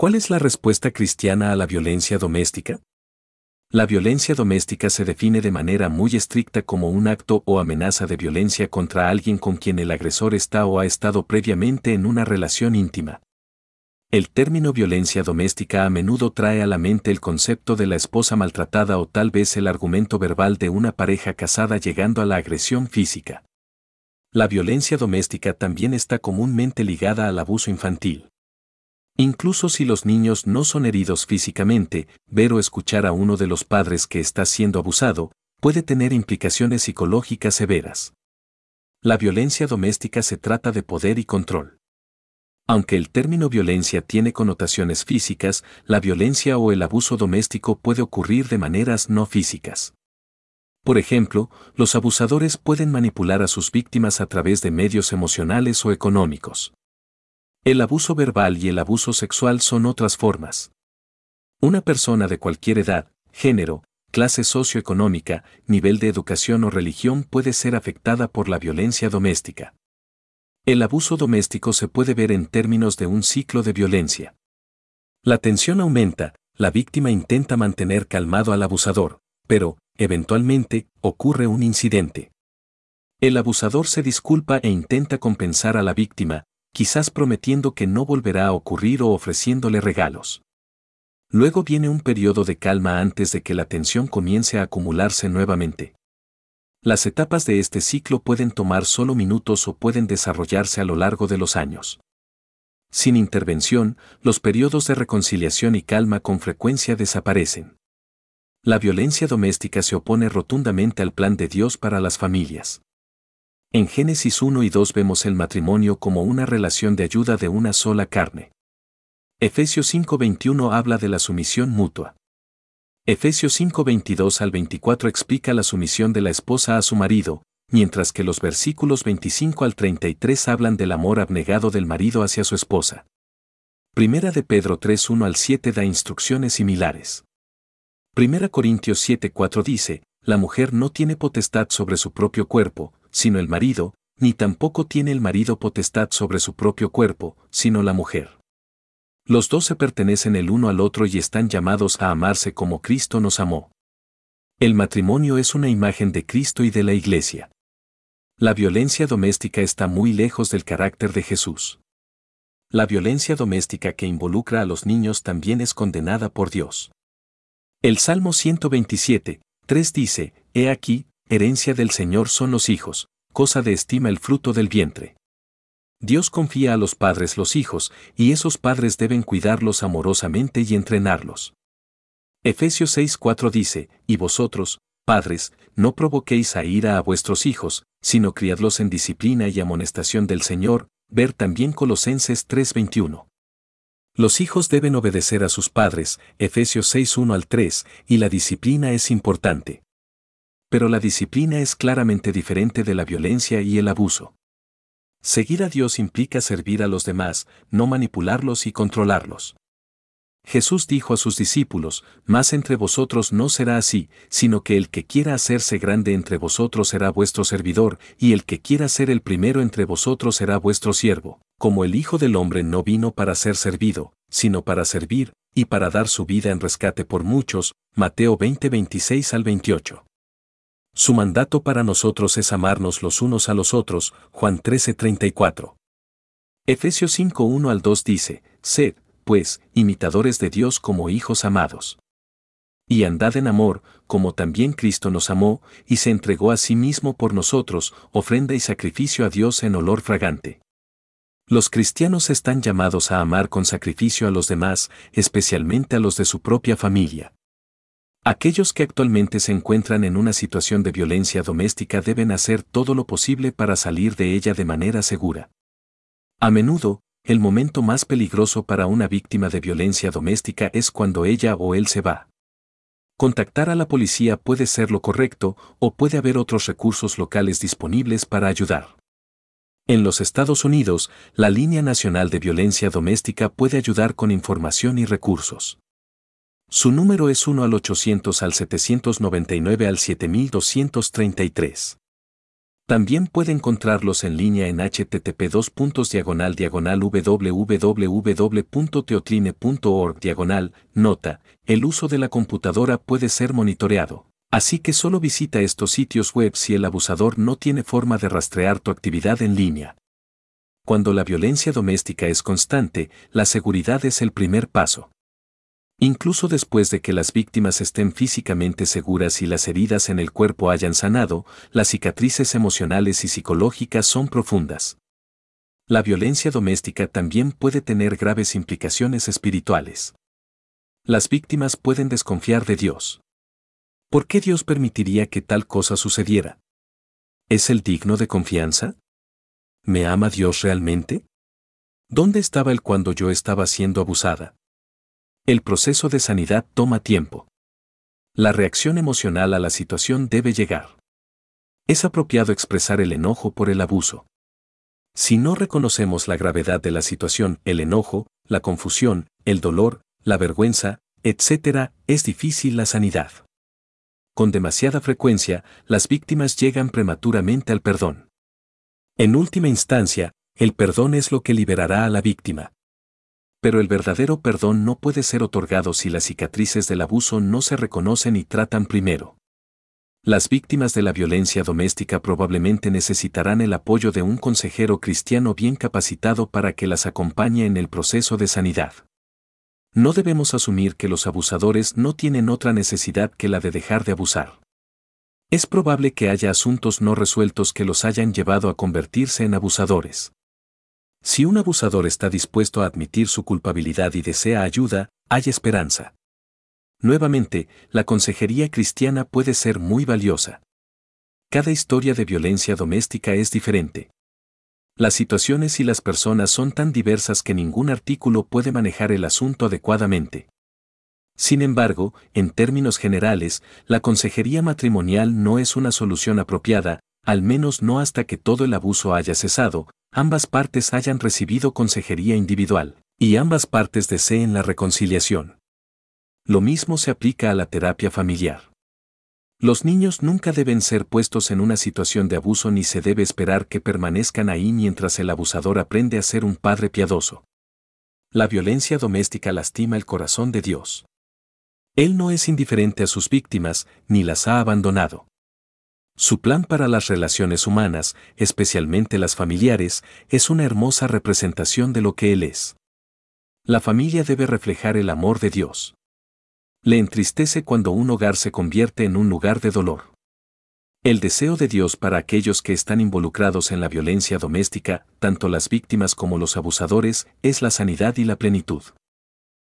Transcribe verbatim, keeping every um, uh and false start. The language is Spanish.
¿Cuál es la respuesta cristiana a la violencia doméstica? La violencia doméstica se define de manera muy estricta como un acto o amenaza de violencia contra alguien con quien el agresor está o ha estado previamente en una relación íntima. El término violencia doméstica a menudo trae a la mente el concepto de la esposa maltratada o tal vez el argumento verbal de una pareja casada llegando a la agresión física. La violencia doméstica también está comúnmente ligada al abuso infantil. Incluso si los niños no son heridos físicamente, ver o escuchar a uno de los padres que está siendo abusado puede tener implicaciones psicológicas severas. La violencia doméstica se trata de poder y control. Aunque el término violencia tiene connotaciones físicas, la violencia o el abuso doméstico puede ocurrir de maneras no físicas. Por ejemplo, los abusadores pueden manipular a sus víctimas a través de medios emocionales o económicos. El abuso verbal y el abuso sexual son otras formas. Una persona de cualquier edad, género, clase socioeconómica, nivel de educación o religión puede ser afectada por la violencia doméstica. El abuso doméstico se puede ver en términos de un ciclo de violencia. La tensión aumenta, la víctima intenta mantener calmado al abusador, pero, eventualmente, ocurre un incidente. El abusador se disculpa e intenta compensar a la víctima, quizás prometiendo que no volverá a ocurrir o ofreciéndole regalos. Luego viene un periodo de calma antes de que la tensión comience a acumularse nuevamente. Las etapas de este ciclo pueden tomar solo minutos o pueden desarrollarse a lo largo de los años. Sin intervención, los periodos de reconciliación y calma con frecuencia desaparecen. La violencia doméstica se opone rotundamente al plan de Dios para las familias. En Génesis uno y dos vemos el matrimonio como una relación de ayuda de una sola carne. Efesios cinco veintiuno habla de la sumisión mutua. Efesios cinco veintidós al veinticuatro explica la sumisión de la esposa a su marido, mientras que los versículos veinticinco al treinta y tres hablan del amor abnegado del marido hacia su esposa. Primera de Pedro tres uno al siete da instrucciones similares. Primera Corintios siete cuatro dice, la mujer no tiene potestad sobre su propio cuerpo, sino el marido, ni tampoco tiene el marido potestad sobre su propio cuerpo, sino la mujer. Los dos se pertenecen el uno al otro y están llamados a amarse como Cristo nos amó. El matrimonio es una imagen de Cristo y de la Iglesia. La violencia doméstica está muy lejos del carácter de Jesús. La violencia doméstica que involucra a los niños también es condenada por Dios. El Salmo ciento veintisiete, tres dice, He aquí, herencia del Señor son los hijos, cosa de estima el fruto del vientre. Dios confía a los padres los hijos, y esos padres deben cuidarlos amorosamente y entrenarlos. Efesios seis cuatro dice, Y vosotros, padres, no provoquéis a ira a vuestros hijos, sino criadlos en disciplina y amonestación del Señor, ver también Colosenses tres veintiuno. Los hijos deben obedecer a sus padres, Efesios seis uno al tres, y la disciplina es importante. Pero la disciplina es claramente diferente de la violencia y el abuso. Seguir a Dios implica servir a los demás, no manipularlos y controlarlos. Jesús dijo a sus discípulos, mas entre vosotros no será así, sino que el que quiera hacerse grande entre vosotros será vuestro servidor, y el que quiera ser el primero entre vosotros será vuestro siervo, como el Hijo del Hombre no vino para ser servido, sino para servir, y para dar su vida en rescate por muchos. Mateo veinte veintiséis al veintiocho. Su mandato para nosotros es amarnos los unos a los otros, Juan trece treinta y cuatro. Efesios cinco uno al dos dice, Sed, pues, imitadores de Dios como hijos amados. Y andad en amor, como también Cristo nos amó, y se entregó a sí mismo por nosotros, ofrenda y sacrificio a Dios en olor fragante. Los cristianos están llamados a amar con sacrificio a los demás, especialmente a los de su propia familia. Aquellos que actualmente se encuentran en una situación de violencia doméstica deben hacer todo lo posible para salir de ella de manera segura. A menudo, el momento más peligroso para una víctima de violencia doméstica es cuando ella o él se va. Contactar a la policía puede ser lo correcto, o puede haber otros recursos locales disponibles para ayudar. En los Estados Unidos, la Línea Nacional de Violencia Doméstica puede ayudar con información y recursos. Su número es uno al ochocientos al setecientos noventa y nueve al siete mil doscientos treinta y tres. También puede encontrarlos en línea en http diagonal diagonal www punto teotline punto org diagonal. Nota: el uso de la computadora puede ser monitoreado, así que solo visita estos sitios web si el abusador no tiene forma de rastrear tu actividad en línea. Cuando la violencia doméstica es constante, la seguridad es el primer paso. Incluso después de que las víctimas estén físicamente seguras y las heridas en el cuerpo hayan sanado, las cicatrices emocionales y psicológicas son profundas. La violencia doméstica también puede tener graves implicaciones espirituales. Las víctimas pueden desconfiar de Dios. ¿Por qué Dios permitiría que tal cosa sucediera? ¿Es Él digno de confianza? ¿Me ama Dios realmente? ¿Dónde estaba Él cuando yo estaba siendo abusada? El proceso de sanidad toma tiempo. La reacción emocional a la situación debe llegar. Es apropiado expresar el enojo por el abuso. Si no reconocemos la gravedad de la situación, el enojo, la confusión, el dolor, la vergüenza, etcétera, es difícil la sanidad. Con demasiada frecuencia, las víctimas llegan prematuramente al perdón. En última instancia, el perdón es lo que liberará a la víctima. Pero el verdadero perdón no puede ser otorgado si las cicatrices del abuso no se reconocen y tratan primero. Las víctimas de la violencia doméstica probablemente necesitarán el apoyo de un consejero cristiano bien capacitado para que las acompañe en el proceso de sanidad. No debemos asumir que los abusadores no tienen otra necesidad que la de dejar de abusar. Es probable que haya asuntos no resueltos que los hayan llevado a convertirse en abusadores. Si un abusador está dispuesto a admitir su culpabilidad y desea ayuda, hay esperanza. Nuevamente, la consejería cristiana puede ser muy valiosa. Cada historia de violencia doméstica es diferente. Las situaciones y las personas son tan diversas que ningún artículo puede manejar el asunto adecuadamente. Sin embargo, en términos generales, la consejería matrimonial no es una solución apropiada, al menos no hasta que todo el abuso haya cesado, ambas partes hayan recibido consejería individual, y ambas partes deseen la reconciliación. Lo mismo se aplica a la terapia familiar. Los niños nunca deben ser puestos en una situación de abuso ni se debe esperar que permanezcan ahí mientras el abusador aprende a ser un padre piadoso. La violencia doméstica lastima el corazón de Dios. Él no es indiferente a sus víctimas, ni las ha abandonado. Su plan para las relaciones humanas, especialmente las familiares, es una hermosa representación de lo que Él es. La familia debe reflejar el amor de Dios. Le entristece cuando un hogar se convierte en un lugar de dolor. El deseo de Dios para aquellos que están involucrados en la violencia doméstica, tanto las víctimas como los abusadores, es la sanidad y la plenitud.